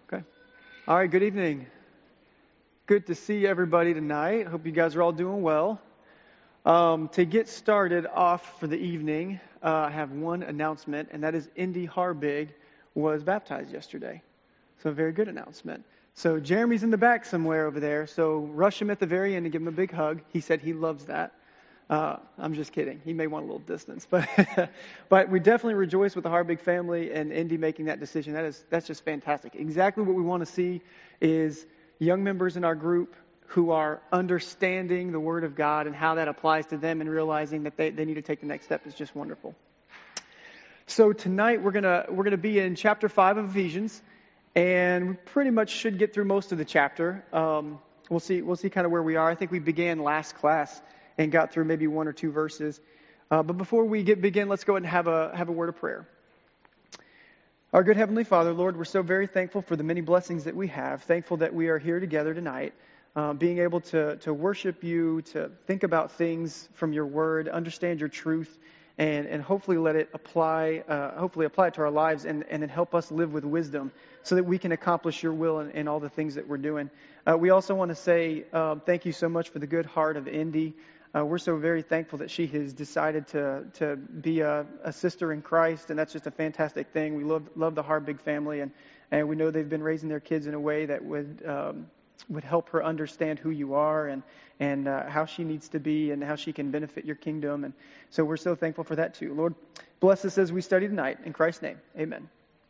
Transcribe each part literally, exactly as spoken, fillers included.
Okay. All right, good evening. Good to see everybody tonight. Hope you guys are all doing well. Um, to get started off for the evening, uh, I have one announcement, and that is Indy Harbig was baptized yesterday. So a very good announcement. So Jeremy's in the back somewhere over there, so rush him at the very end and give him a big hug. He said he loves that. Uh, I'm just kidding. He may want a little distance, but but we definitely rejoice with the Harbig family and Indy making that decision. That is that's just fantastic. Exactly what we want to see is young members in our group who are understanding the Word of God and how that applies to them and realizing that they, they need to take the next step is just wonderful. So tonight we're gonna we're gonna be in chapter five of Ephesians, and we pretty much should get through most of the chapter. Um, we'll see we'll see kind of where we are. I think we began last class and got through maybe one or two verses. Uh, but before we get begin, let's go ahead and have a have a word of prayer. Our good Heavenly Father, Lord, we're so very thankful for the many blessings that we have. Thankful that we are here together tonight, uh, being able to to worship you, to think about things from your Word, understand your truth, and and hopefully let it apply, uh, hopefully apply it to our lives, and and then help us live with wisdom, so that we can accomplish your will in, in all the things that we're doing. Uh, we also want to say uh, thank you so much for the good heart of Indy. Uh, we're so very thankful that she has decided to to be a, a sister in Christ, and that's just a fantastic thing. We love love the Harbig family, and, and we know they've been raising their kids in a way that would um, would help her understand who you are and and uh, how she needs to be and how she can benefit your kingdom. And so we're so thankful for that too. Lord, bless us as we study tonight. In Christ's name, amen.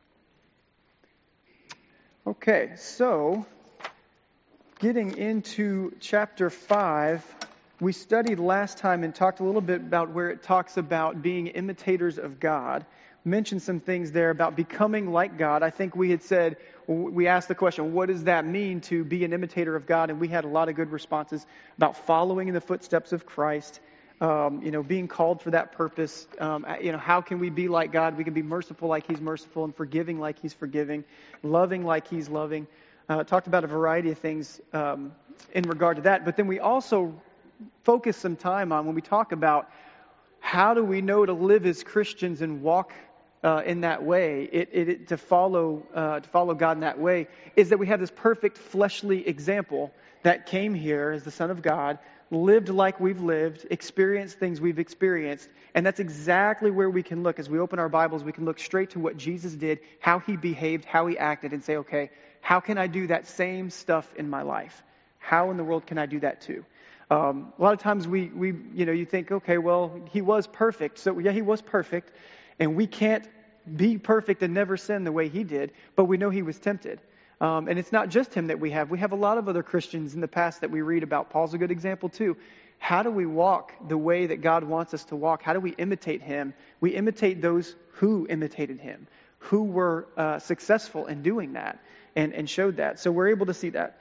Okay, so getting into chapter five. We studied last time and talked a little bit about where it talks about being imitators of God. Mentioned some things there about becoming like God. I think we had said, we asked the question, what does that mean to be an imitator of God? And we had a lot of good responses about following in the footsteps of Christ, um, you know, being called for that purpose. Um, you know, how can we be like God? We can be merciful like He's merciful and forgiving like He's forgiving, loving like He's loving. Uh, talked about a variety of things um, in regard to that. But then we also focus some time on when we talk about how do we know to live as Christians and walk uh, in that way, it, it, it to follow uh, to follow God in that way, is that we have this perfect fleshly example that came here as the Son of God, lived like we've lived, experienced things we've experienced, and that's exactly where we can look. As we open our Bibles, we can look straight to what Jesus did, how He behaved, how He acted, and say, okay, how can I do that same stuff in my life? How in the world can I do that too? Um, a lot of times we, we, you know, you think, okay, well, He was perfect. So yeah, He was perfect. And we can't be perfect and never sin the way He did. But we know He was tempted. Um, and it's not just Him that we have. We have a lot of other Christians in the past that we read about. Paul's a good example too. How do we walk the way that God wants us to walk? How do we imitate Him? We imitate those who imitated Him, who were uh, successful in doing that and, and showed that. So we're able to see that.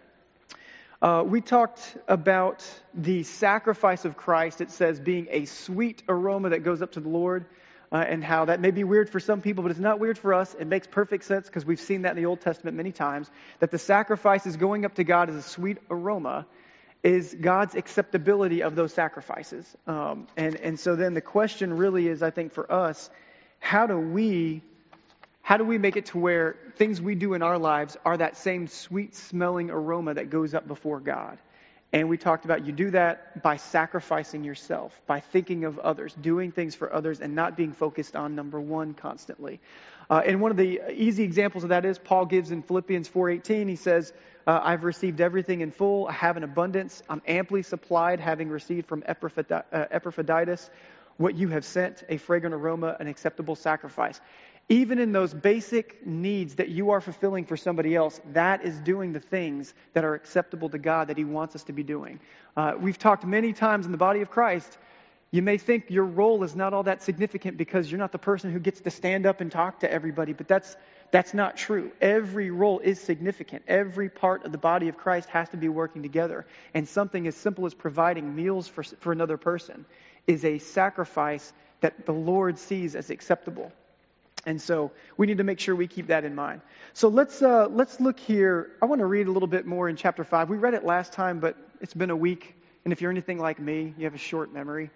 Uh, we talked about the sacrifice of Christ, it says, being a sweet aroma that goes up to the Lord, uh, and how that may be weird for some people, but it's not weird for us. It makes perfect sense because we've seen that in the Old Testament many times, that the sacrifice is going up to God as a sweet aroma is God's acceptability of those sacrifices. Um, and, and so then the question really is, I think, for us, how do we How do we make it to where things we do in our lives are that same sweet-smelling aroma that goes up before God? And we talked about you do that by sacrificing yourself, by thinking of others, doing things for others, and not being focused on number one constantly. Uh, and one of the easy examples of that is Paul gives in Philippians four eighteen. He says, uh, I've received everything in full. I have an abundance. I'm amply supplied, having received from Epaphroditus what you have sent, a fragrant aroma, an acceptable sacrifice. Even in those basic needs that you are fulfilling for somebody else, that is doing the things that are acceptable to God that He wants us to be doing. Uh, we've talked many times in the body of Christ, you may think your role is not all that significant because you're not the person who gets to stand up and talk to everybody, but that's that's not true. Every role is significant. Every part of the body of Christ has to be working together. And something as simple as providing meals for, for another person is a sacrifice that the Lord sees as acceptable. And so we need to make sure we keep that in mind. So let's uh, let's look here. I want to read a little bit more in chapter five. We read it last time, but it's been a week. And if you're anything like me, you have a short memory.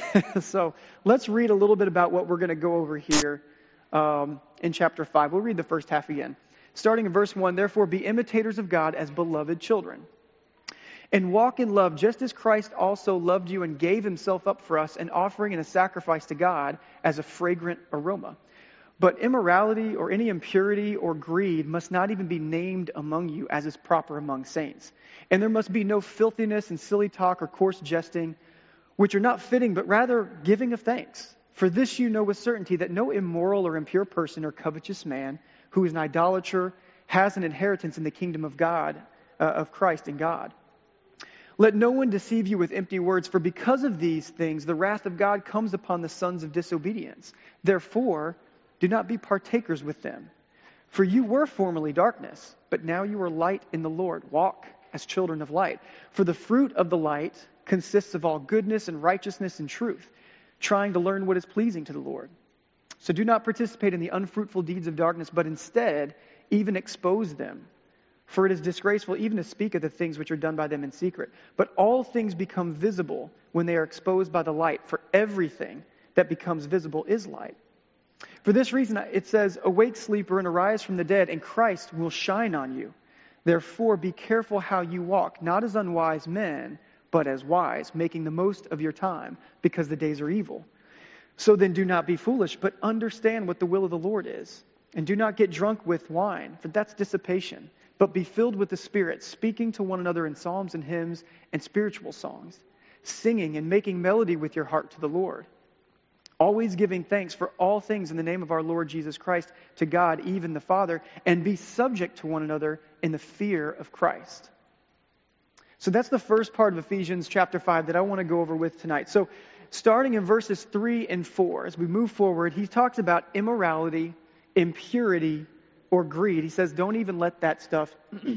So let's read a little bit about what we're going to go over here um, in chapter five. We'll read the first half again. Starting in verse one, therefore be imitators of God as beloved children. And walk in love, just as Christ also loved you and gave himself up for us, an offering and a sacrifice to God as a fragrant aroma. But immorality or any impurity or greed must not even be named among you, as is proper among saints. And there must be no filthiness and silly talk or coarse jesting, which are not fitting, but rather giving of thanks. For this you know with certainty, that no immoral or impure person or covetous man who is an idolater has an inheritance in the kingdom of God, uh, of Christ and God. Let no one deceive you with empty words, for because of these things the wrath of God comes upon the sons of disobedience. Therefore, do not be partakers with them. For you were formerly darkness, but now you are light in the Lord. Walk as children of light. For the fruit of the light consists of all goodness and righteousness and truth, trying to learn what is pleasing to the Lord. So do not participate in the unfruitful deeds of darkness, but instead even expose them. For it is disgraceful even to speak of the things which are done by them in secret. But all things become visible when they are exposed by the light, for everything that becomes visible is light. For this reason it says, awake, sleeper, and arise from the dead, and Christ will shine on you. Therefore be careful how you walk, not as unwise men, but as wise, making the most of your time, because the days are evil. So then do not be foolish, but understand what the will of the Lord is. And do not get drunk with wine, for that's dissipation. But be filled with the Spirit, speaking to one another in psalms and hymns and spiritual songs, singing and making melody with your heart to the Lord, always giving thanks for all things in the name of our Lord Jesus Christ to God, even the Father, and be subject to one another in the fear of Christ. So that's the first part of Ephesians chapter five that I want to go over with tonight. So starting in verses three and four, as we move forward, he talks about immorality, impurity, or greed. He says, don't even let that stuff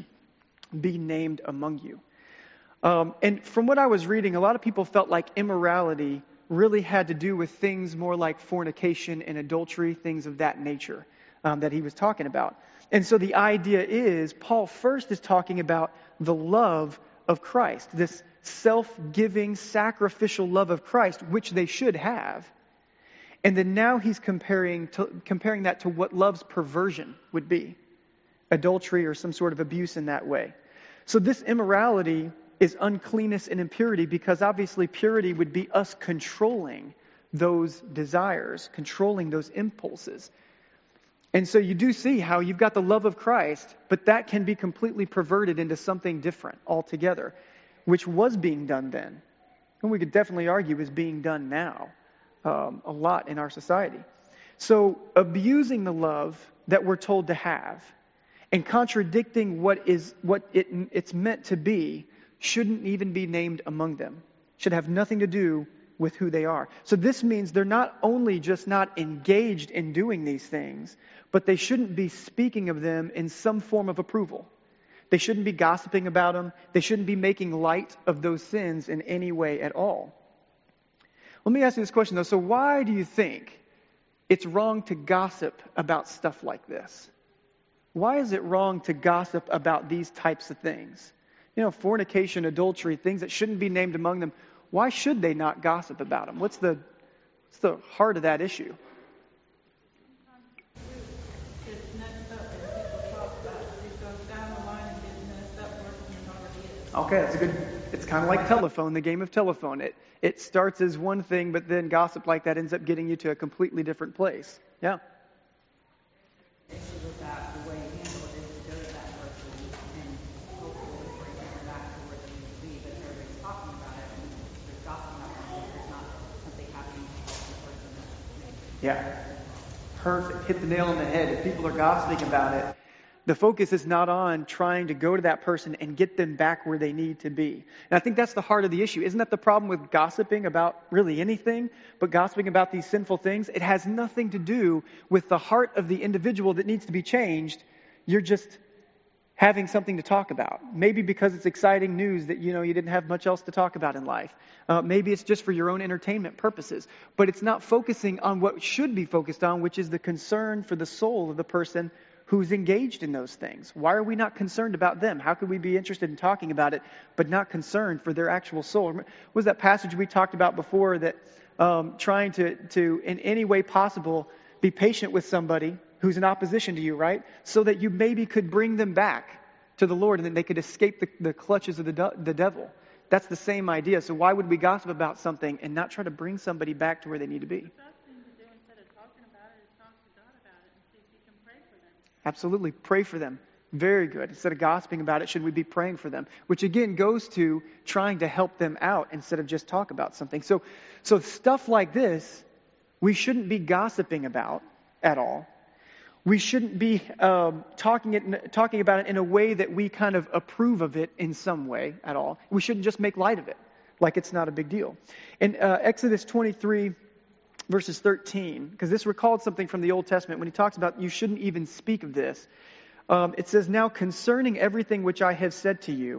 be named among you. Um, and from what I was reading, a lot of people felt like immorality really had to do with things more like fornication and adultery, things of that nature um, that he was talking about. And so the idea is, Paul first is talking about the love of Christ, this self-giving, sacrificial love of Christ, which they should have. And then now he's comparing to, comparing that to what love's perversion would be, adultery or some sort of abuse in that way. So this immorality is uncleanness and impurity, because obviously purity would be us controlling those desires, controlling those impulses. And so you do see how you've got the love of Christ, but that can be completely perverted into something different altogether, which was being done then. And we could definitely argue is being done now. Um, a lot in our society. So abusing the love that we're told to have and contradicting what is what it, it's meant to be shouldn't even be named among them. Should have nothing to do with who they are. So this means they're not only just not engaged in doing these things, but they shouldn't be speaking of them in some form of approval. They shouldn't be gossiping about them. They shouldn't be making light of those sins in any way at all. Let me ask you this question, though. So why do you think it's wrong to gossip about stuff like this? Why is it wrong to gossip about these types of things? You know, fornication, adultery, things that shouldn't be named among them. Why should they not gossip about them? What's the, what's the heart of that issue? Okay, that's a good, it's kind of like telephone, the game of telephone. It it starts as one thing, but then gossip like that ends up getting you to a completely different place. Yeah. The issue with that, the way you handle it is to go to that person and hopefully bring them back to where they need to be, but everybody's talking about it and there's gossip about it, but there's not something happening to help the person that Yeah. Perfect. Hit the nail on the head. If people are gossiping about it, the focus is not on trying to go to that person and get them back where they need to be. And I think that's the heart of the issue. Isn't that the problem with gossiping about really anything, but gossiping about these sinful things? It has nothing to do with the heart of the individual that needs to be changed. You're just having something to talk about. Maybe because it's exciting news that, you know, you didn't have much else to talk about in life. Uh, maybe it's just for your own entertainment purposes. But it's not focusing on what should be focused on, which is the concern for the soul of the person who's engaged in those things. Why are we not concerned about them? How could we be interested in talking about it, but not concerned for their actual soul? What was that passage we talked about before that um, trying to, to, in any way possible, be patient with somebody who's in opposition to you, right? So that you maybe could bring them back to the Lord and then they could escape the, the clutches of the, de- the devil. That's the same idea. So why would we gossip about something and not try to bring somebody back to where they need to be? The best thing to do instead of talking about it is talk to God about it and see if He can pray for them. Absolutely. Pray for them. Very good. Instead of gossiping about it, should we be praying for them? Which again goes to trying to help them out instead of just talk about something. So, so stuff like this, we shouldn't be gossiping about at all. We shouldn't be um, talking it, talking about it in a way that we kind of approve of it in some way at all. We shouldn't just make light of it, like it's not a big deal. In uh, Exodus twenty-three, verses thirteen, because this recalled something from the Old Testament when he talks about you shouldn't even speak of this. Um, it says, now concerning everything which I have said to you,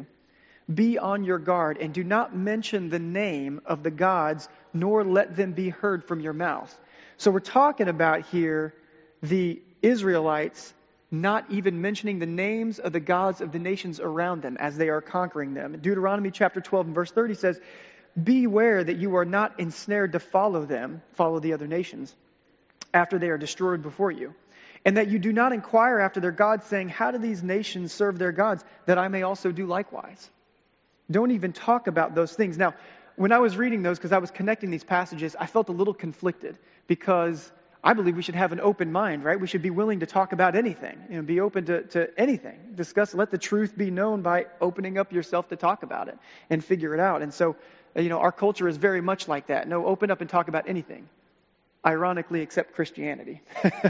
be on your guard and do not mention the name of the gods, nor let them be heard from your mouth. So we're talking about here the Israelites not even mentioning the names of the gods of the nations around them as they are conquering them. Deuteronomy chapter twelve and verse thirty says, beware that you are not ensnared to follow them, follow the other nations, after they are destroyed before you. And that you do not inquire after their gods, saying, how do these nations serve their gods, that I may also do likewise? Don't even talk about those things. Now, when I was reading those, because I was connecting these passages, I felt a little conflicted, because I believe we should have an open mind, right? We should be willing to talk about anything, you know, be open to, to anything. Discuss, let the truth be known by opening up yourself to talk about it and figure it out. And so, you know, our culture is very much like that. No, open up and talk about anything. Ironically, except Christianity.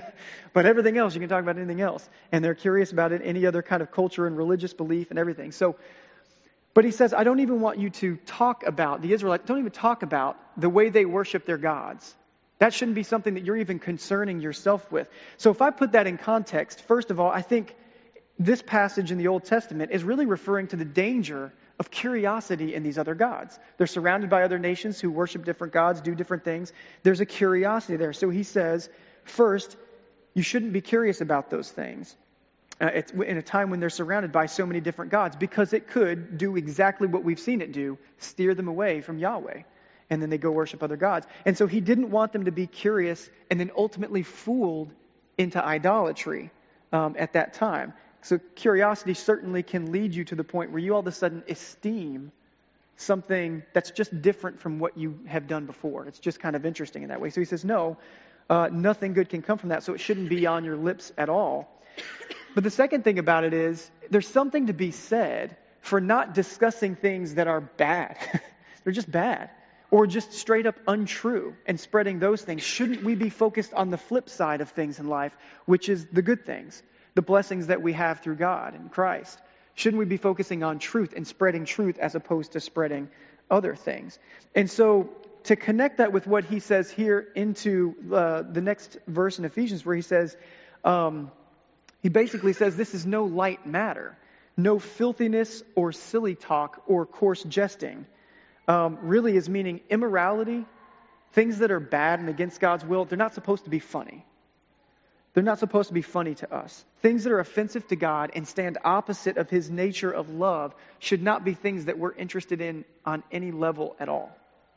But everything else, you can talk about anything else. And they're curious about it, any other kind of culture and religious belief and everything. So, but he says, I don't even want you to talk about, the Israelites, don't even talk about the way they worship their gods. That shouldn't be something that you're even concerning yourself with. So if I put that in context, first of all, I think this passage in the Old Testament is really referring to the danger of curiosity in these other gods. They're surrounded by other nations who worship different gods, do different things. There's a curiosity there. So he says, first, you shouldn't be curious about those things. Uh, it's in a time when they're surrounded by so many different gods, because it could do exactly what we've seen it do, steer them away from Yahweh. And then they go worship other gods. And so he didn't want them to be curious and then ultimately fooled into idolatry um, at that time. So curiosity certainly can lead you to the point where you all of a sudden esteem something that's just different from what you have done before. It's just kind of interesting in that way. So he says, no, uh, nothing good can come from that. So it shouldn't be on your lips at all. But the second thing about it is there's something to be said for not discussing things that are bad. They're just bad. Or just straight up untrue and spreading those things. Shouldn't we be focused on the flip side of things in life, which is the good things, the blessings that we have through God and Christ? Shouldn't we be focusing on truth and spreading truth as opposed to spreading other things? And so to connect that with what he says here into uh, the next verse in Ephesians, where he says, um, he basically says this is no light matter, no filthiness or silly talk or coarse jesting. Um, really is meaning immorality, things that are bad and against God's will. They're not supposed to be funny. They're not supposed to be funny to us. Things that are offensive to God and stand opposite of his nature of love should not be things that we're interested in on any level at all.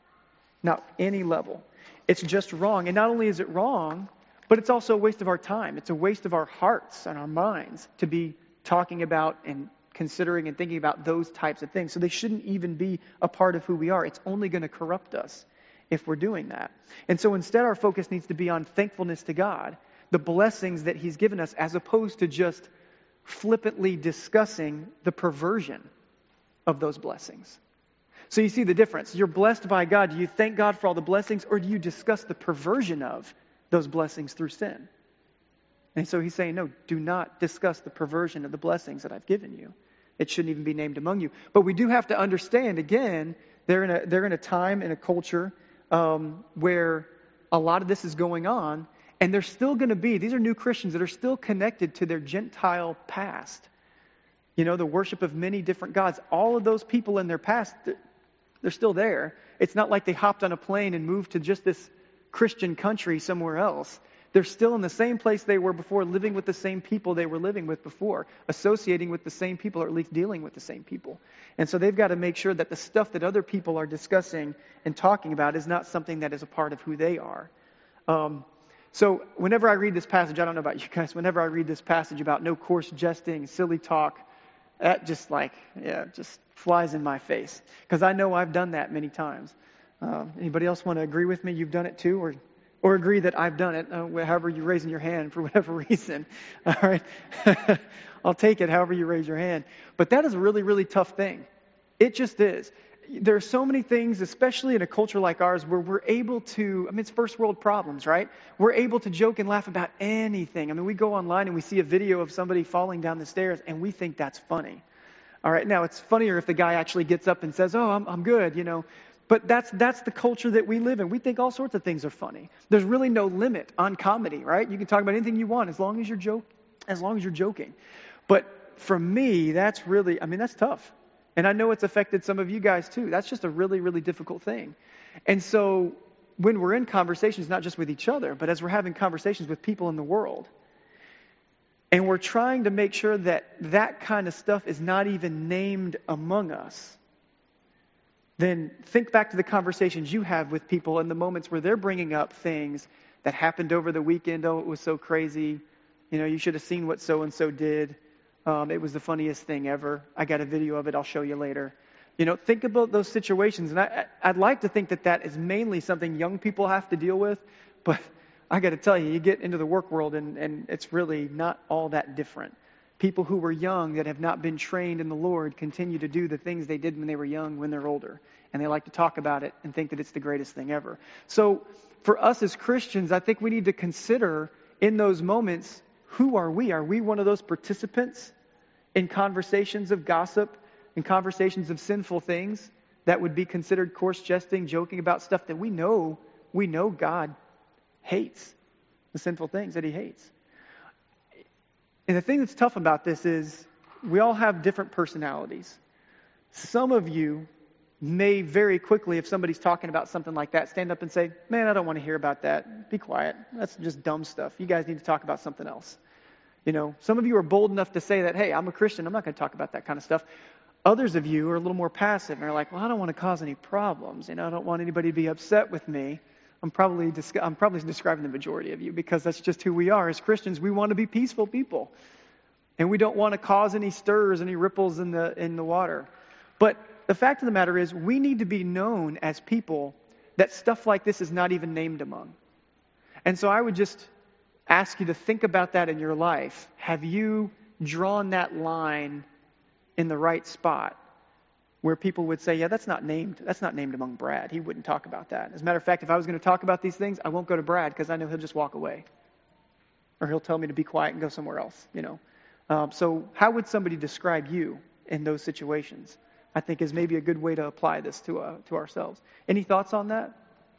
Not any level. It's just wrong. And not only is it wrong, but it's also a waste of our time. It's a waste of our hearts and our minds to be talking about and considering and thinking about those types of things. So they shouldn't even be a part of who we are. It's only going to corrupt us if we're doing that. And so instead our focus needs to be on thankfulness to God, the blessings that he's given us, as opposed to just flippantly discussing the perversion of those blessings. So you see the difference. You're blessed by God. Do you thank God for all the blessings, or do you discuss the perversion of those blessings through sin? And so he's saying, no, do not discuss the perversion of the blessings that I've given you. It shouldn't even be named among you. But we do have to understand, again, they're in a, they're in a time, in a culture um, where a lot of this is going on. And they're still going to be, these are new Christians that are still connected to their Gentile past. You know, the worship of many different gods. All of those people in their past, they're still there. It's not like they hopped on a plane and moved to just this Christian country somewhere else. They're still in the same place they were before, living with the same people they were living with before, associating with the same people, or at least dealing with the same people. And so they've got to make sure that the stuff that other people are discussing and talking about is not something that is a part of who they are. Um, So whenever I read this passage, I don't know about you guys, whenever I read this passage about no coarse jesting, silly talk, that just like, yeah, just flies in my face. Because I know I've done that many times. Um, anybody else want to agree with me? You've done it too? Or or agree that I've done it, uh, however you're raising your hand for whatever reason. All right? I'll take it however you raise your hand. But that is a really, really tough thing. It just is. There are so many things, especially in a culture like ours, where we're able to, I mean, it's first world problems, right? We're able to joke and laugh about anything. I mean, we go online and we see a video of somebody falling down the stairs and we think that's funny. All right, now it's funnier if the guy actually gets up and says, oh, I'm, I'm good, you know. But that's that's the culture that we live in. We think all sorts of things are funny. There's really no limit on comedy, right? You can talk about anything you want as long as you're joke, as long as you're joking. But for me, that's really, I mean, that's tough. And I know it's affected some of you guys too. That's just a really, really difficult thing. And so when we're in conversations, not just with each other, but as we're having conversations with people in the world, and we're trying to make sure that that kind of stuff is not even named among us, then think back to the conversations you have with people in the moments where they're bringing up things that happened over the weekend. Oh, it was so crazy. You know, you should have seen what so-and-so did. Um, it was the funniest thing ever. I got a video of it. I'll show you later. You know, think about those situations. And I, I'd like to think that that is mainly something young people have to deal with. But I got to tell you, you get into the work world and, and it's really not all that different. People who were young that have not been trained in the Lord continue to do the things they did when they were young when they're older. And they like to talk about it and think that it's the greatest thing ever. So for us as Christians, I think we need to consider in those moments, who are we? Are we one of those participants in conversations of gossip, in conversations of sinful things that would be considered coarse jesting, joking about stuff that we know, we know God hates, the sinful things that he hates. And the thing that's tough about this is we all have different personalities. Some of you may very quickly, if somebody's talking about something like that, stand up and say, man, I don't want to hear about that. Be quiet. That's just dumb stuff. You guys need to talk about something else. You know, some of you are bold enough to say that, hey, I'm a Christian. I'm not going to talk about that kind of stuff. Others of you are a little more passive and are like, well, I don't want to cause any problems. You know, I don't want anybody to be upset with me. I'm probably I'm probably describing the majority of you because that's just who we are as Christians. We want to be peaceful people, and we don't want to cause any stirs, any ripples in the in the water. But the fact of the matter is, we need to be known as people that stuff like this is not even named among. And so I would just ask you to think about that in your life. Have you drawn that line in the right spot? Where people would say, yeah, that's not named. That's not named among Brad. He wouldn't talk about that. As a matter of fact, if I was going to talk about these things, I won't go to Brad because I know he'll just walk away, or he'll tell me to be quiet and go somewhere else. You know. Um, so, how would somebody describe you in those situations? I think is maybe a good way to apply this to uh, to ourselves. Any thoughts on that?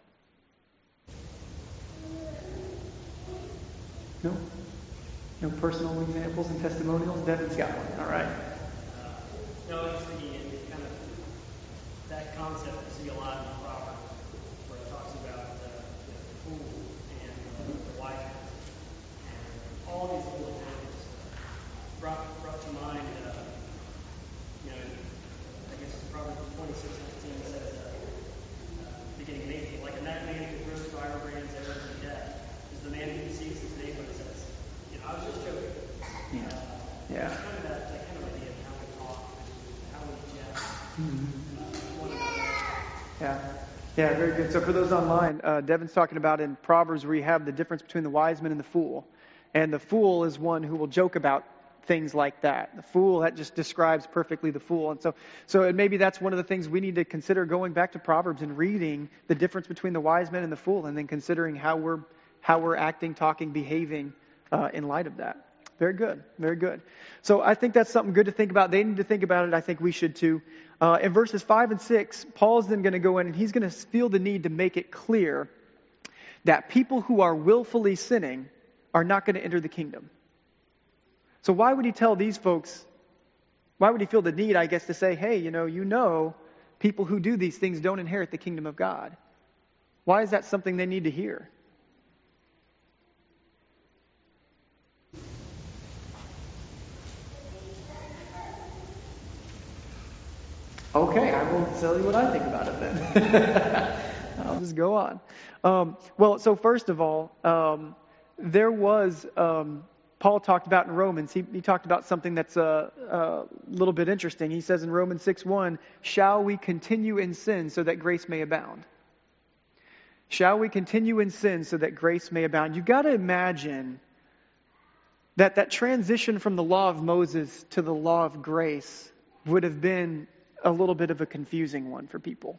No. No personal examples and testimonials. Devin's got one. All right. Uh, no, I was thinking it kind of that concept we see a lot in the Proverbs, where it talks about uh, the fool and uh, the wise man, and all these little examples brought brought to mind. Uh, you know, I guess Proverbs twenty-six nineteen says, uh, uh, beginning of eighteen, like a mad man who throws firebrands arrows to death is the man who deceives his neighbor and says, you know, I was just joking. Yeah. Uh, Yeah. It's kind of that, that kind of idea of how we talk, how we jest. Mm-hmm. Uh, one another. Yeah. Yeah, very good. So for those online, uh, Devin's talking about in Proverbs where you have the difference between the wise man and the fool. And the fool is one who will joke about things like that. The fool, that just describes perfectly the fool. And so so maybe that's one of the things we need to consider going back to Proverbs and reading the difference between the wise man and the fool, and then considering how we're how we're acting, talking, behaving uh, in light of that. Very good. Very good. So I think that's something good to think about. They need to think about it. I think we should too. Uh, in verses five and six, Paul's then going to go in and he's going to feel the need to make it clear that people who are willfully sinning are not going to enter the kingdom. So why would he tell these folks, why would he feel the need, I guess, to say, hey, you know, you know, people who do these things don't inherit the kingdom of God. Why is that something they need to hear? Okay, I will tell you what I think about it then. I'll just go on. Um, well, so first of all, um, there was, um, Paul talked about in Romans, he, he talked about something that's a, a little bit interesting. He says in Romans six one, shall we continue in sin so that grace may abound? Shall we continue in sin so that grace may abound? You've got to imagine that that transition from the law of Moses to the law of grace would have been a little bit of a confusing one for people.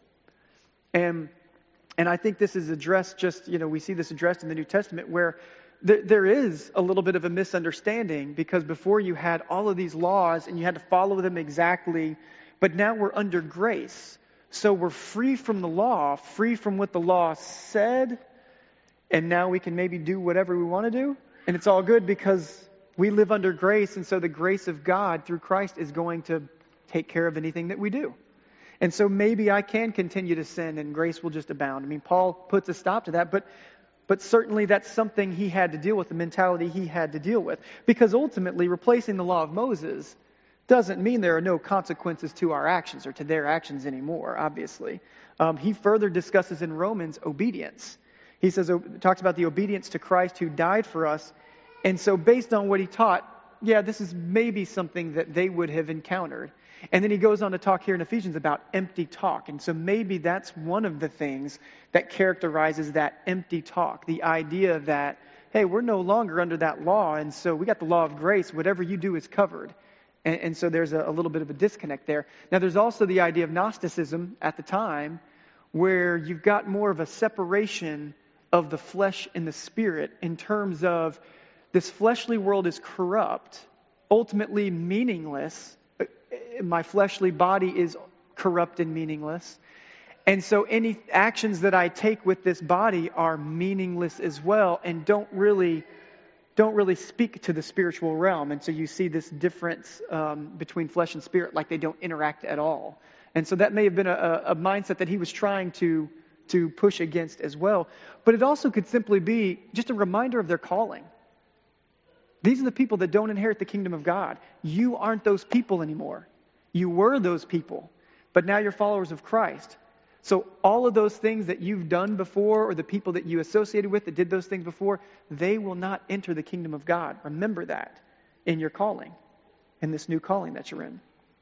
And and I think this is addressed just, you know, we see this addressed in the New Testament where th- there is a little bit of a misunderstanding, because before you had all of these laws and you had to follow them exactly, but now we're under grace. So we're free from the law, free from what the law said, and now we can maybe do whatever we want to do. And it's all good because we live under grace, and so the grace of God through Christ is going to take care of anything that we do. And so maybe I can continue to sin and grace will just abound. I mean, Paul puts a stop to that, but but certainly that's something he had to deal with, the mentality he had to deal with. Because ultimately, replacing the law of Moses doesn't mean there are no consequences to our actions or to their actions anymore, obviously. Um, he further discusses in Romans obedience. He says, talks about the obedience to Christ who died for us. And so based on what he taught, yeah, this is maybe something that they would have encountered. And then he goes on to talk here in Ephesians about empty talk. And so maybe that's one of the things that characterizes that empty talk. The idea that, hey, we're no longer under that law. And so we got the law of grace. Whatever you do is covered. And, and so there's a, a little bit of a disconnect there. Now there's also the idea of Gnosticism at the time, where you've got more of a separation of the flesh and the spirit in terms of this fleshly world is corrupt, ultimately meaningless. My fleshly body is corrupt and meaningless. And so any actions that I take with this body are meaningless as well and don't really don't really speak to the spiritual realm. And so you see this difference um, between flesh and spirit, like they don't interact at all. And so that may have been a, a mindset that he was trying to, to push against as well. But it also could simply be just a reminder of their calling. These are the people that don't inherit the kingdom of God. You aren't those people anymore. You were those people, but now you're followers of Christ. So all of those things that you've done before, or the people that you associated with that did those things before, they will not enter the kingdom of God. Remember that in your calling, in this new calling that you're in.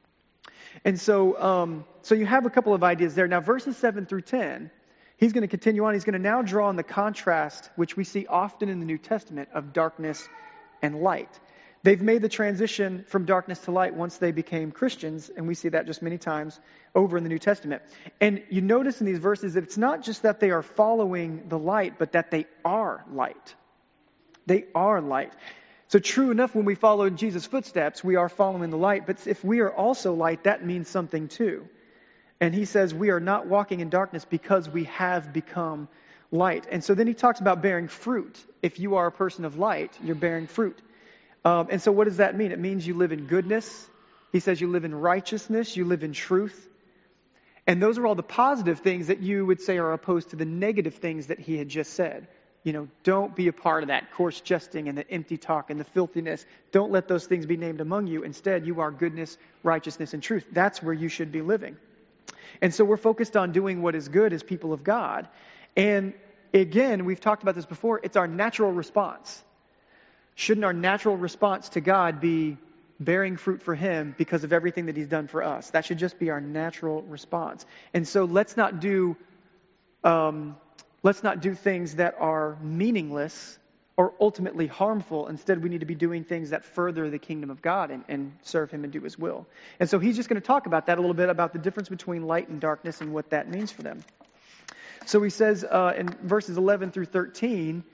And so, um, so you have a couple of ideas there. Now, verses seven through ten, he's going to continue on. He's going to now draw on the contrast, which we see often in the New Testament, of darkness and light. They've made the transition from darkness to light once they became Christians, and we see that just many times over in the New Testament. And you notice in these verses that it's not just that they are following the light, but that they are light. They are light. So true enough, when we follow in Jesus' footsteps, we are following the light. But if we are also light, that means something too. And he says we are not walking in darkness because we have become light. And so then he talks about bearing fruit. If you are a person of light, you're bearing fruit. Um, and so what does that mean? It means you live in goodness. He says you live in righteousness. You live in truth. And those are all the positive things that you would say are opposed to the negative things that he had just said. You know, don't be a part of that coarse jesting and the empty talk and the filthiness. Don't let those things be named among you. Instead, you are goodness, righteousness, and truth. That's where you should be living. And so we're focused on doing what is good as people of God. And again, we've talked about this before, it's our natural response. Shouldn't our natural response to God be bearing fruit for Him because of everything that He's done for us? That should just be our natural response. And so let's not do, um, let's not do things that are meaningless or ultimately harmful. Instead, we need to be doing things that further the kingdom of God and, and serve Him and do His will. And so he's just going to talk about that a little bit, about the difference between light and darkness and what that means for them. So he says uh, in verses eleven through thirteen,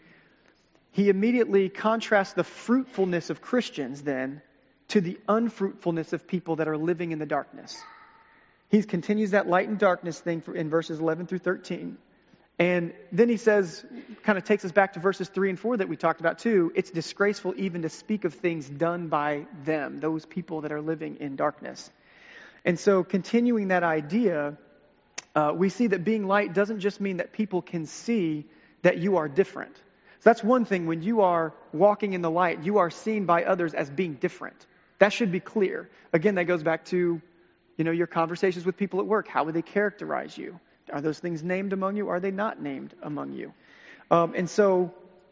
he immediately contrasts the fruitfulness of Christians then to the unfruitfulness of people that are living in the darkness. He continues that light and darkness thing in verses eleven through thirteen. And then he says, kind of takes us back to verses three and four that we talked about too. It's disgraceful even to speak of things done by them, those people that are living in darkness. And so continuing that idea, uh, we see that being light doesn't just mean that people can see that you are different. So that's one thing. When you are walking in the light, you are seen by others as being different. That should be clear. Again, that goes back to, you know, your conversations with people at work. How would they characterize you? Are those things named among you? Are they not named among you? Um, and so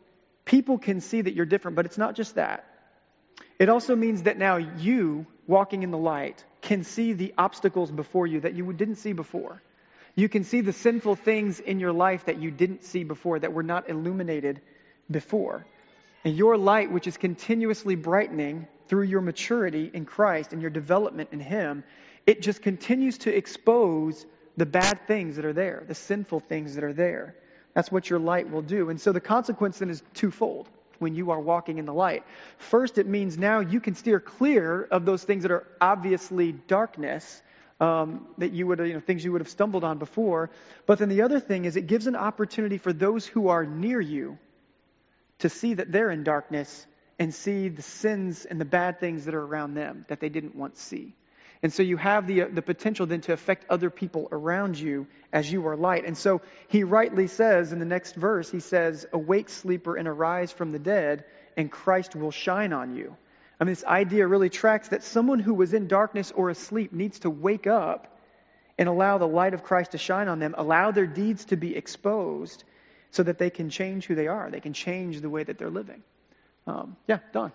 people can see that you're different, but it's not just that. It also means that now you, walking in the light, can see the obstacles before you that you didn't see before. You can see the sinful things in your life that you didn't see before, that were not illuminated before. And your light, which is continuously brightening through your maturity in Christ and your development in Him, it just continues to expose the bad things that are there, the sinful things that are there. That's what your light will do. And so the consequence then is twofold when you are walking in the light. First, it means now you can steer clear of those things that are obviously darkness, um, that you would, you know, things you would have stumbled on before. But then the other thing is it gives an opportunity for those who are near you to see that they're in darkness and see the sins and the bad things that are around them that they didn't once see. And so you have the the potential then to affect other people around you as you are light. And so he rightly says in the next verse, he says, "Awake, sleeper, and arise from the dead, and Christ will shine on you." I mean, this idea really tracks that someone who was in darkness or asleep needs to wake up and allow the light of Christ to shine on them, allow their deeds to be exposed so that they can change who they are. They can change the way that they're living. Um, yeah, Don.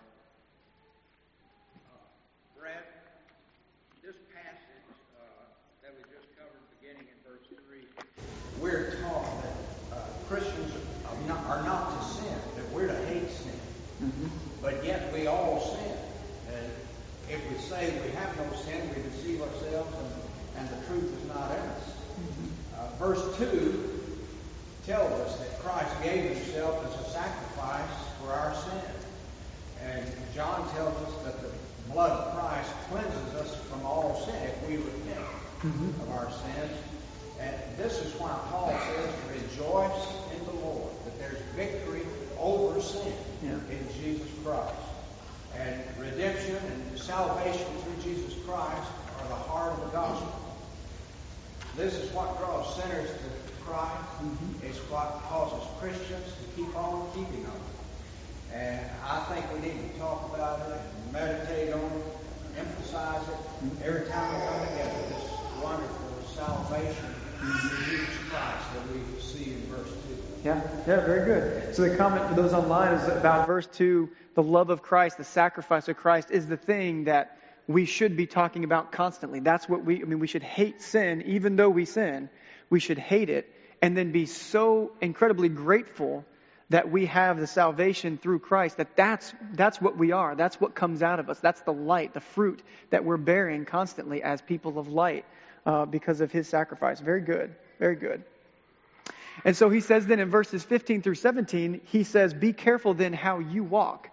We're taught that uh, Christians are not, are not to sin, that we're to hate sin. Mm-hmm. But yet we all sin. And if we say we have no sin, we deceive ourselves and, and the truth is not in us. Mm-hmm. Uh, verse two tells us that Christ gave Himself as a sacrifice for our sin. And John tells us that the blood of Christ cleanses us from all sin if we repent mm-hmm. of our sins. And this is why Paul says, rejoice in the Lord, that there's victory over sin yeah. in Jesus Christ. And redemption and salvation through Jesus Christ are the heart of the gospel. This is what draws sinners to Christ. Mm-hmm. It's what causes Christians to keep on keeping on. And I think we need to talk about it and meditate on it, emphasize it mm-hmm. every time we come together. This wonderful salvation in Jesus Christ that we see in verse two. Yeah, yeah, very good. So the comment for those online is about verse two, the love of Christ, the sacrifice of Christ is the thing that we should be talking about constantly. That's what we, I mean, we should hate sin, even though we sin. We should hate it and then be so incredibly grateful that we have the salvation through Christ, that that's, that's what we are. That's what comes out of us. That's the light, the fruit that we're bearing constantly as people of light. Uh, because of His sacrifice. Very good. Very good. And so he says then in verses fifteen through seventeen, he says, be careful then how you walk.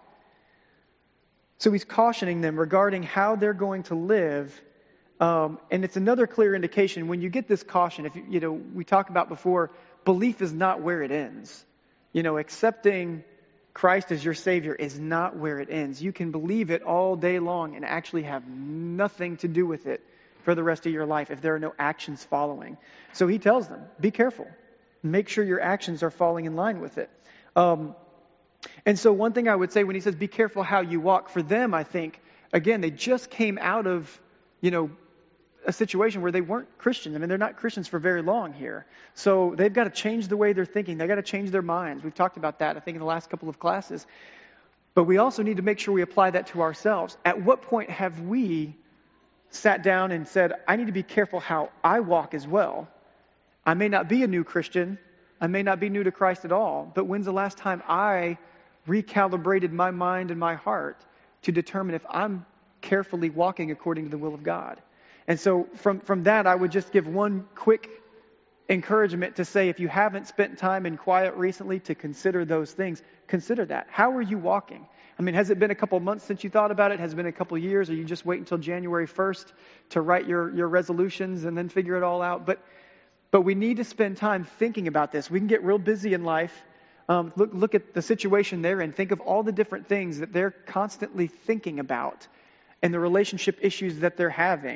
So he's cautioning them regarding how they're going to live. Um, and it's another clear indication when you get this caution, if you, you know, we talked about before, belief is not where it ends. You know, accepting Christ as your Savior is not where it ends. You can believe it all day long and actually have nothing to do with it for the rest of your life if there are no actions following. So he tells them, be careful. Make sure your actions are falling in line with it. Um, and so one thing I would say when he says, be careful how you walk, for them, I think, again, they just came out of, you know, a situation where they weren't Christians. I mean, they're not Christians for very long here. So they've got to change the way they're thinking. They've got to change their minds. We've talked about that, I think, in the last couple of classes. But we also need to make sure we apply that to ourselves. At what point have we sat down and said, I need to be careful how I walk as well. I may not be a new Christian. I may not be new to Christ at all. But when's the last time I recalibrated my mind and my heart to determine if I'm carefully walking according to the will of God? And so from, from that, I would just give one quick encouragement to say, if you haven't spent time in quiet recently to consider those things, consider that. How are you walking? I mean, has it been a couple months since you thought about it? Has it been a couple years? Or you just wait until January first to write your, your resolutions and then figure it all out? But but we need to spend time thinking about this. We can get real busy in life. Um, look, look at the situation they're in. Think of all the different things that they're constantly thinking about and the relationship issues that they're having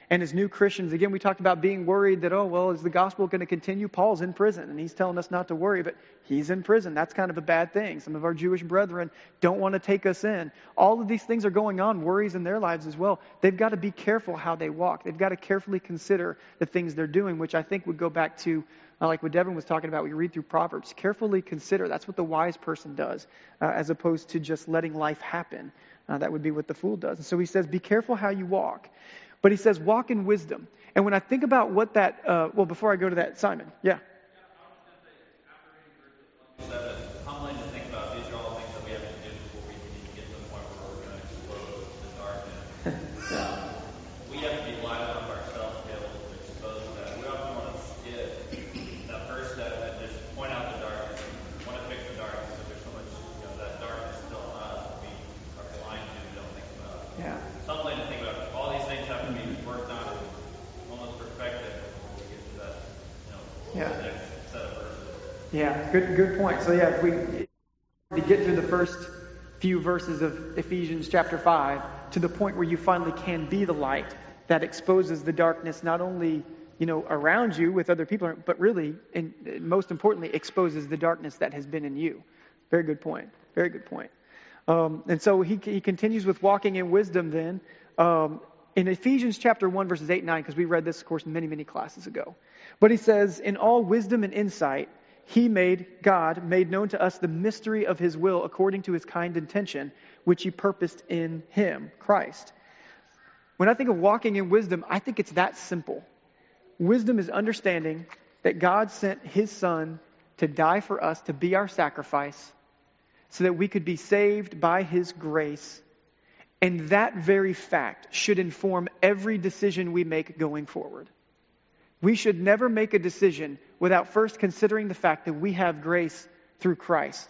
And as new Christians, again, we talked about being worried that, oh, well, is the gospel going to continue? Paul's in prison, and he's telling us not to worry, but he's in prison. That's kind of a bad thing. Some of our Jewish brethren don't want to take us in. All of these things are going on, worries in their lives as well. They've got to be careful how they walk. They've got to carefully consider the things they're doing, which I think would go back to, uh, like what Devin was talking about, we read through Proverbs. Carefully consider. That's what the wise person does, uh, as opposed to just letting life happen. Uh, that would be what the fool does. And so he says, be careful how you walk. But he says, walk in wisdom. And when I think about what that, uh, well, before I go to that, Simon, yeah. Humbling to think about these are all things that we have to do before we can even get to the point where we're going to expose the darkness. um, we have to be wide enough ourselves to be able to expose that. We often want to skip that first step and just point out the darkness. We want to fix the darkness, but there's so much, you know, that darkness still in us that we are blind to and don't think about. Yeah. It's humbling to think about all these things have to be worked on and almost perfected before we get to that, you know, Yeah. the next set of verses. Yeah, good good point. So yeah, if we to get through the first few verses of Ephesians chapter five to the point where you finally can be the light that exposes the darkness not only, you know, around you with other people, but really, and most importantly, exposes the darkness that has been in you. Very good point. Very good point. Um, and so he he continues with walking in wisdom then. Um, in Ephesians chapter one, verses eight and nine, because we read this, of course, many, many classes ago. But he says, in all wisdom and insight, He made, God made known to us the mystery of His will according to His kind intention, which He purposed in Him, Christ. When I think of walking in wisdom, I think it's that simple. Wisdom is understanding that God sent His Son to die for us, to be our sacrifice, so that we could be saved by His grace. And that very fact should inform every decision we make going forward. We should never make a decision without first considering the fact that we have grace through Christ.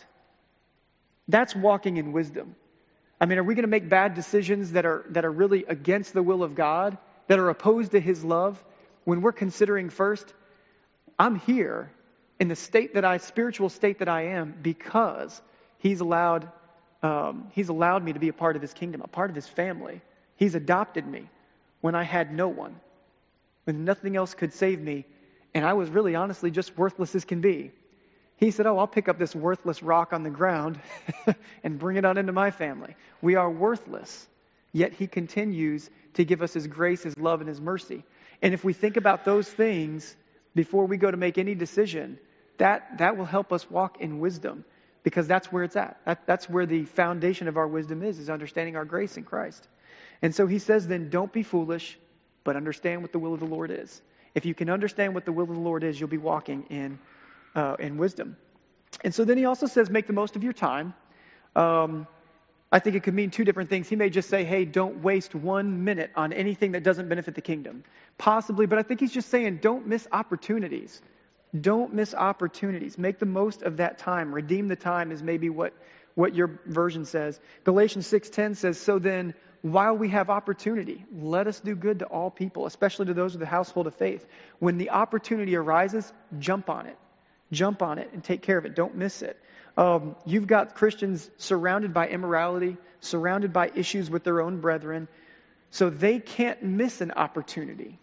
That's walking in wisdom. I mean, are we going to make bad decisions that are that are really against the will of God, that are opposed to His love, when we're considering first, I'm here in the state that I, spiritual state that I am, because He's allowed, um, He's allowed me to be a part of His kingdom, a part of His family. He's adopted me when I had no one, when nothing else could save me, and I was really honestly just worthless as can be. He said, oh, I'll pick up this worthless rock on the ground and bring it on into my family. We are worthless, yet He continues to give us His grace, His love, and His mercy. And if we think about those things before we go to make any decision, that, that will help us walk in wisdom, because that's where it's at. That, that's where the foundation of our wisdom is, is understanding our grace in Christ. And so he says then, don't be foolish, but understand what the will of the Lord is. If you can understand what the will of the Lord is, you'll be walking in uh, in wisdom. And so then he also says, make the most of your time. Um, I think it could mean two different things. He may just say, hey, don't waste one minute on anything that doesn't benefit the kingdom. Possibly, but I think he's just saying, don't miss opportunities. Don't miss opportunities. Make the most of that time. Redeem the time is maybe what, what your version says. Galatians six ten says, so then, while we have opportunity, let us do good to all people, especially to those of the household of faith. When the opportunity arises, jump on it. Jump on it and take care of it. Don't miss it. Um, you've got Christians surrounded by immorality, surrounded by issues with their own brethren, so they can't miss an opportunity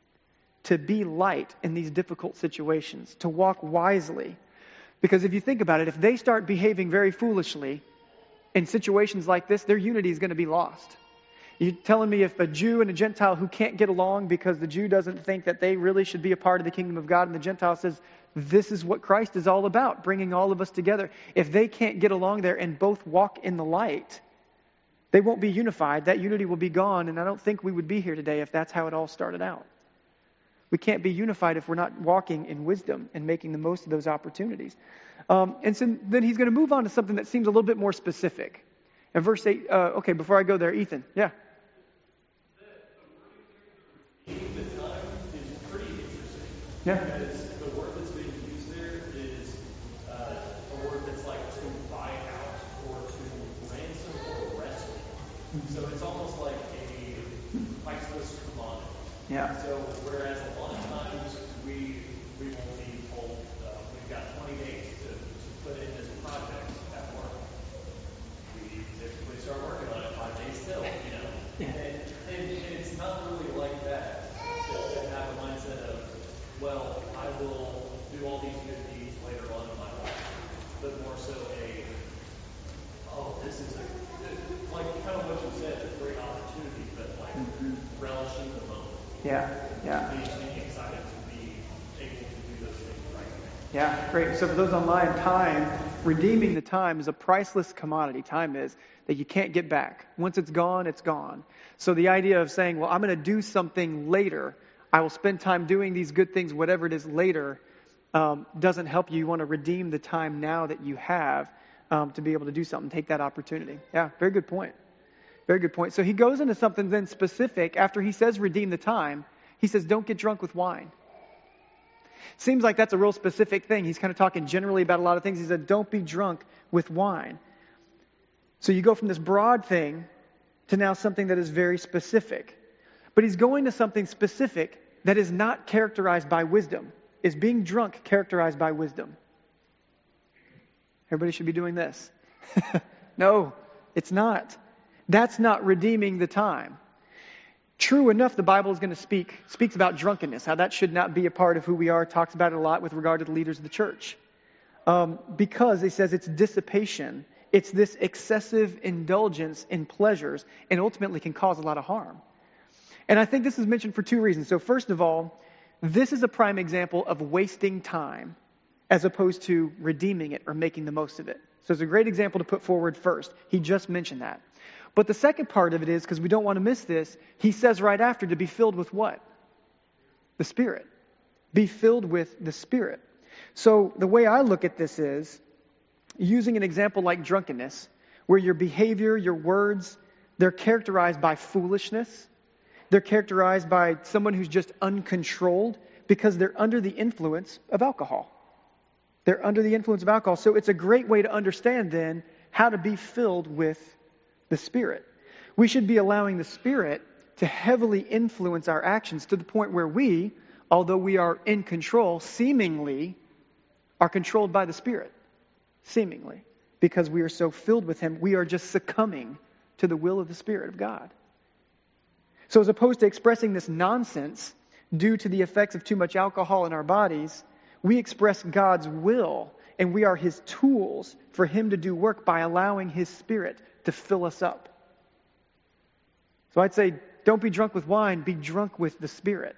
to be light in these difficult situations, to walk wisely. Because if you think about it, if they start behaving very foolishly in situations like this, their unity is going to be lost. You're telling me if a Jew and a Gentile who can't get along because the Jew doesn't think that they really should be a part of the kingdom of God, and the Gentile says, this is what Christ is all about, bringing all of us together. If they can't get along there and both walk in the light, they won't be unified. That unity will be gone, and I don't think we would be here today if that's how it all started out. We can't be unified if we're not walking in wisdom and making the most of those opportunities. Um, and so then he's going to move on to something that seems a little bit more specific. In verse eight, uh, okay, before I go there, Ethan, yeah. The time is pretty interesting. Yeah. Because the word that's being used there is uh, a word that's like to buy out or to ransom or rescue. Mm-hmm. So it's almost like a priceless commodity. Yeah. So whereas a lot of times we we will be told uh, we've got twenty days to, to put in this project at work. We typically start working on it five days still, you know. Yeah. And, and, and it's not really like that. do all these good deeds later on in my life, but more so a, oh, this is a, like kind of what you said, a great opportunity, but like mm-hmm. relishing the moment. Yeah, yeah. Being, being excited to be able to do those things right now. Yeah, great. So for those online, time, redeeming the time is a priceless commodity. Time is that you can't get back. Once it's gone, it's gone. So the idea of saying, well, I'm going to do something later, I will spend time doing these good things, whatever it is later, um, doesn't help you. You want to redeem the time now that you have um, to be able to do something, take that opportunity. Yeah, very good point. Very good point. So he goes into something then specific. After he says redeem the time, he says don't get drunk with wine. Seems like that's a real specific thing. He's kind of talking generally about a lot of things. He said don't be drunk with wine. So you go from this broad thing to now something that is very specific. But he's going to something specific that is not characterized by wisdom. Is being drunk characterized by wisdom? Everybody should be doing this. No, it's not. That's not redeeming the time. True enough, the Bible is going to speak, speaks about drunkenness, how that should not be a part of who we are, talks about it a lot with regard to the leaders of the church. Um, because it says it's dissipation. It's this excessive indulgence in pleasures and ultimately can cause a lot of harm. And I think this is mentioned for two reasons. So first of all, this is a prime example of wasting time as opposed to redeeming it or making the most of it. So it's a great example to put forward first. He just mentioned that. But the second part of it is, because we don't want to miss this, he says right after to be filled with what? The Spirit. Be filled with the Spirit. So the way I look at this is, using an example like drunkenness, where your behavior, your words, they're characterized by foolishness. They're characterized by someone who's just uncontrolled because they're under the influence of alcohol. They're under the influence of alcohol. So it's a great way to understand then how to be filled with the Spirit. We should be allowing the Spirit to heavily influence our actions to the point where we, although we are in control, seemingly are controlled by the Spirit. Seemingly. Because we are so filled with Him, we are just succumbing to the will of the Spirit of God. So as opposed to expressing this nonsense due to the effects of too much alcohol in our bodies, we express God's will, and we are His tools for Him to do work by allowing His Spirit to fill us up. So I'd say, don't be drunk with wine, be drunk with the Spirit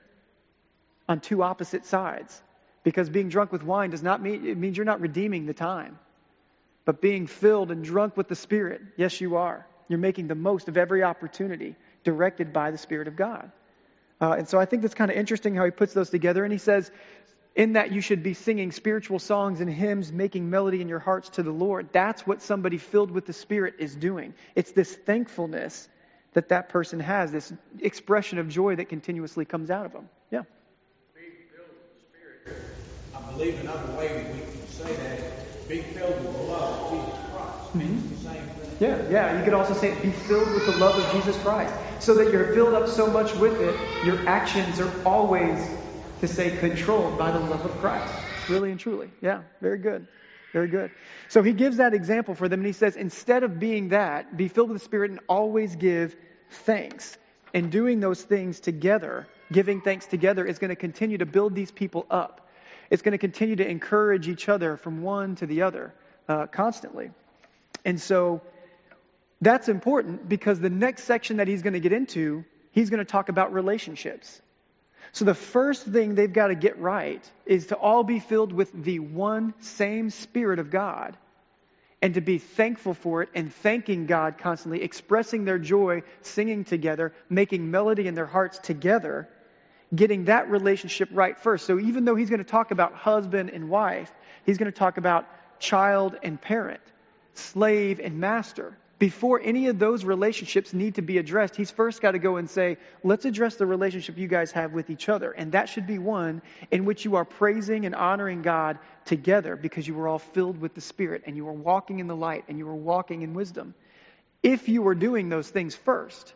on two opposite sides. Because being drunk with wine does not mean, it means you're not redeeming the time. But being filled and drunk with the Spirit, yes, you are. You're making the most of every opportunity directed by the Spirit of God. Uh, and so I think that's kind of interesting how he puts those together. And he says, in that you should be singing spiritual songs and hymns, making melody in your hearts to the Lord. That's what somebody filled with the Spirit is doing. It's this thankfulness that that person has, this expression of joy that continuously comes out of them. Yeah. Being filled with the Spirit. I believe another way we can say that is being filled with the love of Jesus Christ. Means mm-hmm. the same thing. Yeah, yeah. You could also say be filled with the love of Jesus Christ. So that you're filled up so much with it, your actions are always, to say, controlled by the love of Christ. Really and truly. Yeah, very good. Very good. So he gives that example for them, and he says, instead of being that, be filled with the Spirit and always give thanks. And doing those things together, giving thanks together, is going to continue to build these people up. It's going to continue to encourage each other from one to the other uh, constantly. And so that's important because the next section that he's going to get into, he's going to talk about relationships. So the first thing they've got to get right is to all be filled with the one same Spirit of God and to be thankful for it and thanking God constantly, expressing their joy, singing together, making melody in their hearts together, getting that relationship right first. So even though he's going to talk about husband and wife, he's going to talk about child and parent, slave and master. Before any of those relationships need to be addressed, he's first got to go and say, let's address the relationship you guys have with each other. And that should be one in which you are praising and honoring God together because you were all filled with the Spirit and you were walking in the light and you were walking in wisdom. If you were doing those things first,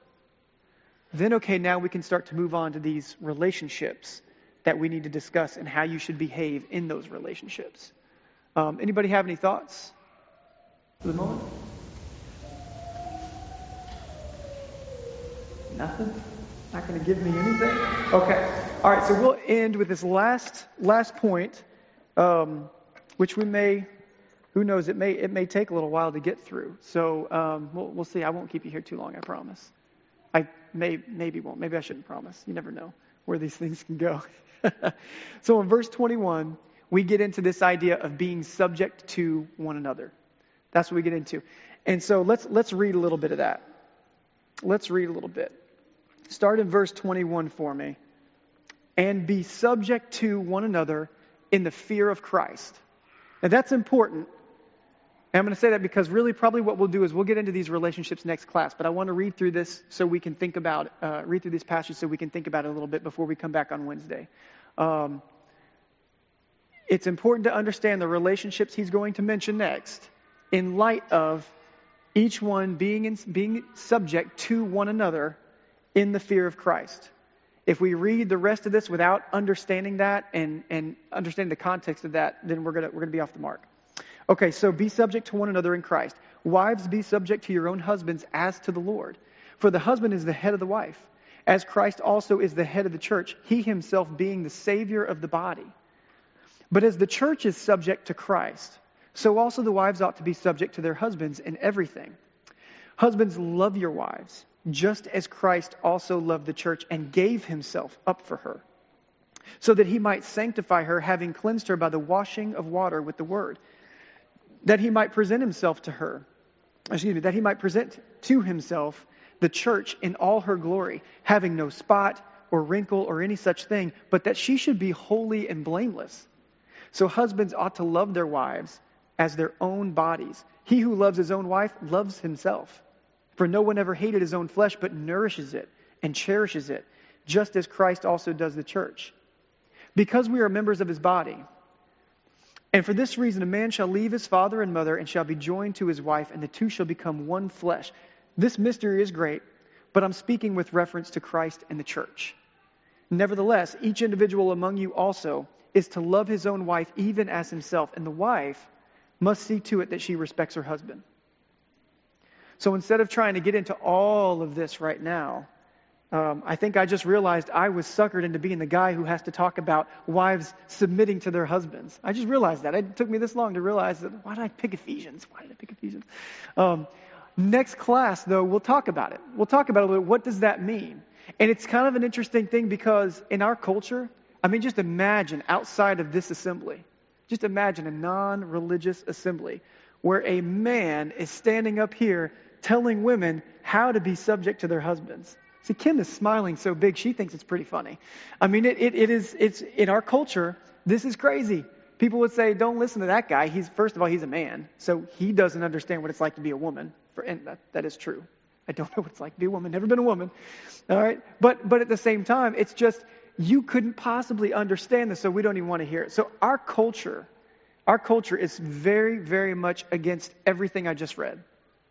then okay, now we can start to move on to these relationships that we need to discuss and how you should behave in those relationships. Um, anybody have any thoughts for the moment? Nothing? Not going to give me anything? Okay. All right, so we'll end with this last last point um, which we may, who knows, it may it may take a little while to get through. So um, we'll, we'll see. I won't keep you here too long, I promise. I may maybe won't. Maybe I shouldn't promise. You never know where these things can go. So in verse twenty-one, we get into this idea of being subject to one another. That's what we get into. And so let's let's read a little bit of that. Let's read a little bit. Start in verse twenty-one for me. And be subject to one another in the fear of Christ. Now that's important. And I'm going to say that because really probably what we'll do is we'll get into these relationships next class. But I want to read through this so we can think about, uh, read through this passage so we can think about it a little bit before we come back on Wednesday. Um, it's important to understand the relationships he's going to mention next in light of each one being in, being subject to one another in the fear of Christ. If we read the rest of this without understanding that and, and understanding the context of that, then we're gonna we're gonna be off the mark. Okay, so be subject to one another in Christ. Wives, be subject to your own husbands as to the Lord. For the husband is the head of the wife, as Christ also is the head of the church, he himself being the Savior of the body. But as the church is subject to Christ, so also the wives ought to be subject to their husbands in everything. Husbands, love your wives, just as Christ also loved the church and gave himself up for her, so that he might sanctify her, having cleansed her by the washing of water with the word, that he might present himself to her, excuse me, that he might present to himself the church in all her glory, having no spot or wrinkle or any such thing, but that she should be holy and blameless. So husbands ought to love their wives as their own bodies. He who loves his own wife loves himself. For no one ever hated his own flesh, but nourishes it and cherishes it, just as Christ also does the church. Because we are members of his body. And for this reason, a man shall leave his father and mother and shall be joined to his wife, and the two shall become one flesh. This mystery is great, but I'm speaking with reference to Christ and the church. Nevertheless, each individual among you also is to love his own wife even as himself, and the wife must see to it that she respects her husband. So instead of trying to get into all of this right now, um, I think I just realized I was suckered into being the guy who has to talk about wives submitting to their husbands. I just realized that. It took me this long to realize that. Why did I pick Ephesians? Why did I pick Ephesians? Um, next class, though, we'll talk about it. We'll talk about it. What does that mean? And it's kind of an interesting thing because in our culture, I mean, just imagine outside of this assembly, just imagine a non-religious assembly where a man is standing up here telling women how to be subject to their husbands. See, Kim is smiling so big, she thinks it's pretty funny. I mean, it, it, it is, it's in our culture, this is crazy. People would say, don't listen to that guy. He's, first of all, he's a man, so he doesn't understand what it's like to be a woman. For, and that, that is true. I don't know what it's like to be a woman, never been a woman. All right. But, but at the same time, it's just, you couldn't possibly understand this, so we don't even want to hear it. So our culture, our culture is very, very much against everything I just read.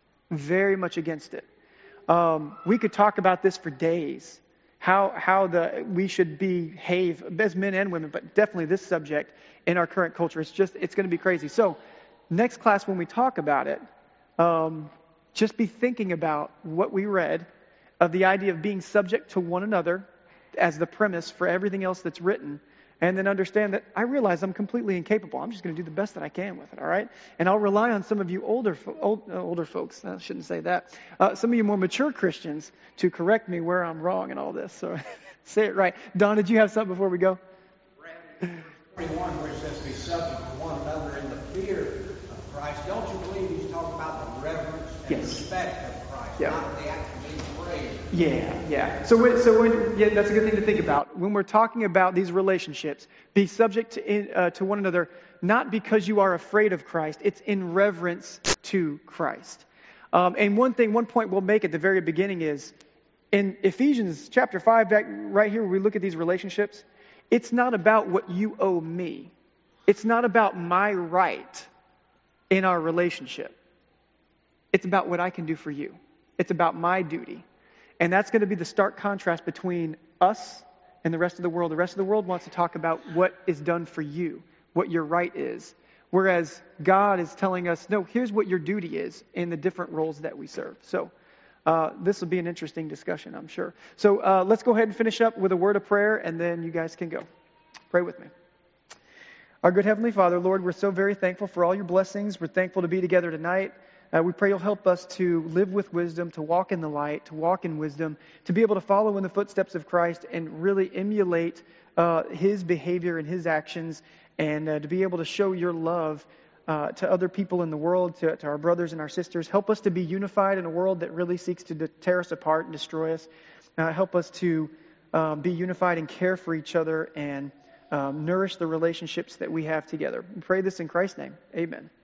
Very much against it. Um, we could talk about this for days. How how the we should behave as men and women, but definitely this subject in our current culture. It's just it's going to be crazy. So next class when we talk about it, um, just be thinking about what we read of the idea of being subject to one another as the premise for everything else that's written. And then understand that I realize I'm completely incapable. I'm just going to do the best that I can with it, all right? And I'll rely on some of you older fo- old, uh, older folks. I shouldn't say that. Uh, some of you more mature Christians to correct me where I'm wrong in all this. So say it right. Don, did you have something before we go? twenty-one, where it says be subject to one another in the fear of Christ. Don't you believe he's talking about the reverence and Yes. respect of Christ, Yeah. not the act of being praised? Yeah, yeah. So, when, so when, yeah, that's a good thing to think about. When we're talking about these relationships, be subject to in, uh, to one another, not because you are afraid of Christ. It's in reverence to Christ. Um, and one thing, one point we'll make at the very beginning is, in Ephesians chapter five, back right here, where we look at these relationships, it's not about what you owe me. It's not about my right in our relationship. It's about what I can do for you. It's about my duty. And that's going to be the stark contrast between us and the rest of the world. The rest of the world wants to talk about what is done for you, what your right is. Whereas God is telling us, no, here's what your duty is in the different roles that we serve. So uh, this will be an interesting discussion, I'm sure. So uh, let's go ahead and finish up with a word of prayer, and then you guys can go. Pray with me. Our good Heavenly Father, Lord, we're so very thankful for all your blessings. We're thankful to be together tonight. Uh, we pray you'll help us to live with wisdom, to walk in the light, to walk in wisdom, to be able to follow in the footsteps of Christ and really emulate uh, his behavior and his actions, and uh, to be able to show your love uh, to other people in the world, to, to our brothers and our sisters. Help us to be unified in a world that really seeks to tear us apart and destroy us. Uh, help us to um, be unified and care for each other and um, nourish the relationships that we have together. We pray this in Christ's name. Amen.